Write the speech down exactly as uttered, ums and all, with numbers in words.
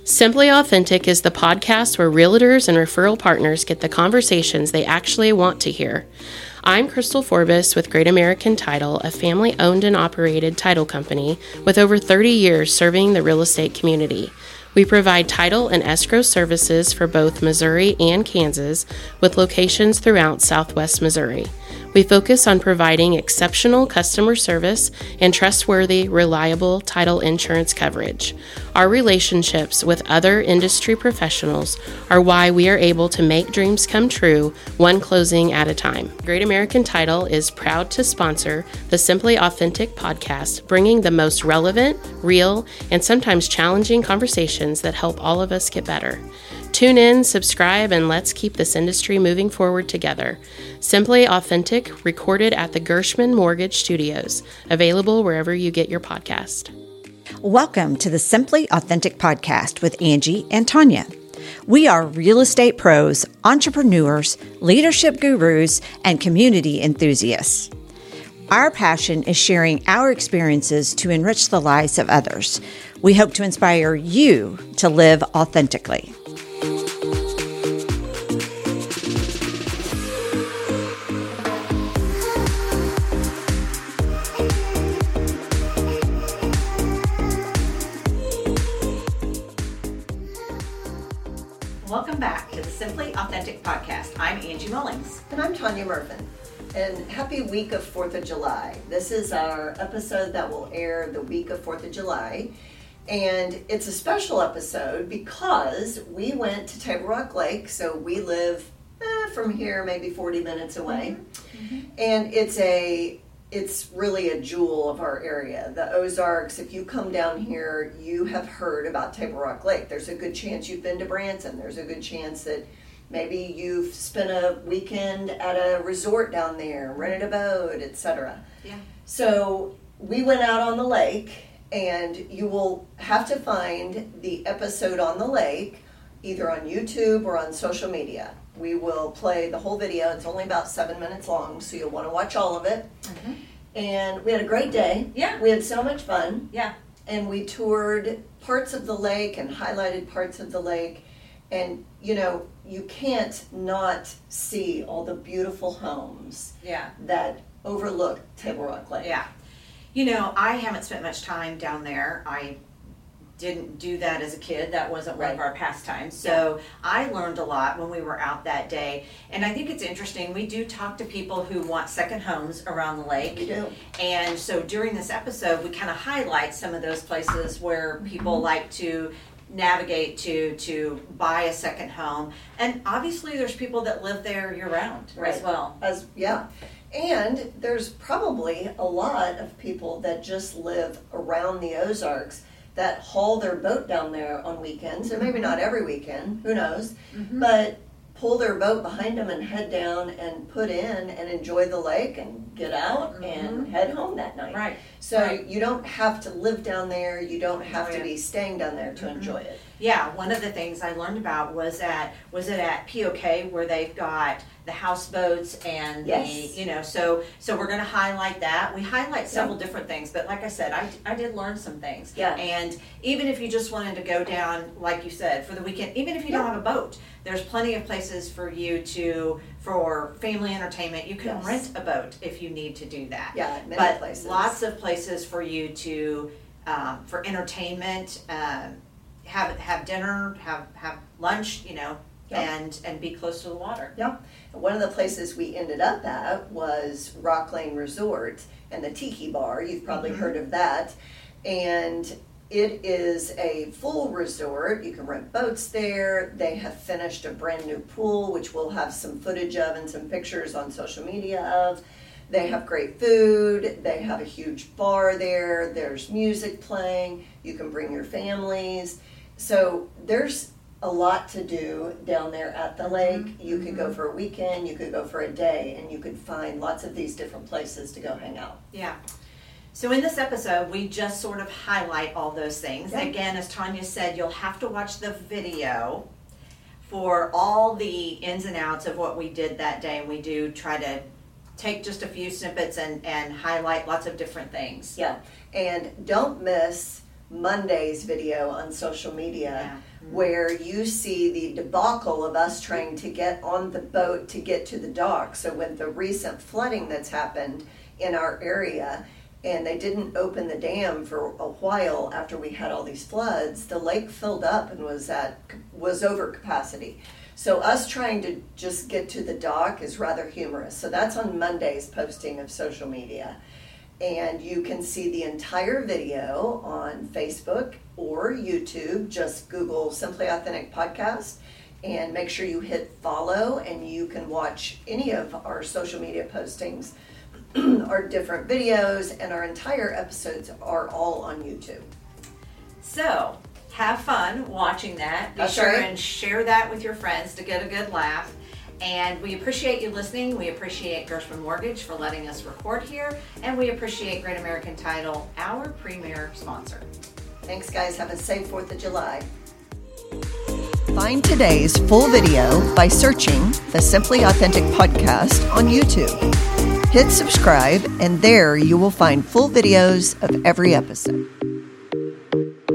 Simply Authentic is the podcast where realtors and referral partners get the conversations they actually want to hear. I'm Crystal Forbes with Great American Title, a family-owned and operated title company with over thirty years serving the real estate community. We provide title and escrow services for both Missouri and Kansas, with locations throughout Southwest Missouri. We focus on providing exceptional customer service and trustworthy, reliable title insurance coverage. Our relationships with other industry professionals are why we are able to make dreams come true, one closing at a time. Great American Title is proud to sponsor the Simply Authentic podcast, bringing the most relevant, real, and sometimes challenging conversations that help all of us get better. Tune in, subscribe, and let's keep this industry moving forward together. Simply Authentic, recorded at the Gershman Mortgage Studios, available wherever you get your podcast. Welcome to the Simply Authentic podcast with Angie and Tanya. We are real estate pros, entrepreneurs, leadership gurus, and community enthusiasts. Our passion is sharing our experiences to enrich the lives of others. We hope to inspire you to live authentically. Welcome back to the Simply Authentic podcast. I'm Angie Mullings. And I'm Tanya Murphin. And happy week of fourth of July. This is our episode that will air the week of fourth of July. And it's a special episode because we went to Table Rock Lake. So we live eh, from here maybe forty minutes away. Mm-hmm. And it's a it's really a jewel of our area. The Ozarks, if you come down here, you have heard about Table Rock Lake. There's a good chance you've been to Branson. There's a good chance that maybe you've spent a weekend at a resort down there, rented a boat, et cetera. Yeah. So we went out on the lake, and you will have to find the episode on the lake either on YouTube or on social media. We will play the whole video. It's only about seven minutes long, so you'll want to watch all of it. Mm-hmm. And we had a great day. Yeah. We had so much fun. Yeah. And we toured parts of the lake and highlighted parts of the lake. And, you know, you can't not see all the beautiful homes Yeah. that overlook Table Rock Lake. Yeah. You know, I haven't spent much time down there. I didn't do that as a kid. That wasn't one Right. of our pastimes. So yeah. I learned a lot when we were out that day. And I think it's interesting. We do talk to people who want second homes around the lake. We do. And so during this episode, we kind of highlight some of those places where people mm-hmm. like to navigate to to buy a second home. And obviously there's people that live there year round Right. as well. As yeah. And there's probably a lot of people that just live around the Ozarks that haul their boat down there on weekends, and maybe not every weekend, who knows, mm-hmm. but pull their boat behind them and head down and put in and enjoy the lake and get out mm-hmm. and head home that night. Right. So right. you don't have to live down there, you don't have enjoy to it. be staying down there to mm-hmm. enjoy it. Yeah, one of the things I learned about was at was it at P O K where they've got the houseboats and yes. the, you know, so so we're going to highlight that. We highlight several yeah. different things, but like I said, I, I did learn some things. Yeah. And even if you just wanted to go down, like you said, for the weekend, even if you yeah. don't have a boat, there's plenty of places for you to, for family entertainment. You can yes. rent a boat if you need to do that. Yeah, many but places. Lots of places for you to, um, for entertainment, um, have have dinner, have have lunch, you know, yep. and and be close to the water. Yeah. One of the places we ended up at was Rock Lane Resort and the Tiki Bar. You've probably mm-hmm. heard of that. And it is a full resort. You can rent boats there. They have finished a brand new pool, which we'll have some footage of and some pictures on social media of. They have great food. They have a huge bar there. There's music playing. You can bring your families. So there's a lot to do down there at the lake. Mm-hmm. You could go for a weekend, you could go for a day, and you could find lots of these different places to go hang out. Yeah. So in this episode, we just sort of highlight all those things. Yeah. Again, as Tanya said, you'll have to watch the video for all the ins and outs of what we did that day, and we do try to take just a few snippets and, and highlight lots of different things. Yeah, and don't miss Monday's video on social media, Yeah. Mm-hmm. where you see the debacle of us trying to get on the boat to get to the dock. So with the recent flooding that's happened in our area, and they didn't open the dam for a while after we had all these floods, the lake filled up and was at was over capacity. So us trying to just get to the dock is rather humorous. So that's on Monday's posting of social media. And you can see the entire video on Facebook or YouTube. Just Google Simply Authentic Podcast and make sure you hit follow, and you can watch any of our social media postings, our different videos, and our entire episodes are all on YouTube. So, have fun watching that. Be That's sure right. and share that with your friends to get a good laugh. And we appreciate you listening. We appreciate Gershman Mortgage for letting us record here. And we appreciate Great American Title, our premier sponsor. Thanks, guys. Have a safe fourth of July. Find today's full video by searching the Simply Authentic Podcast on YouTube. Hit subscribe, and there you will find full videos of every episode.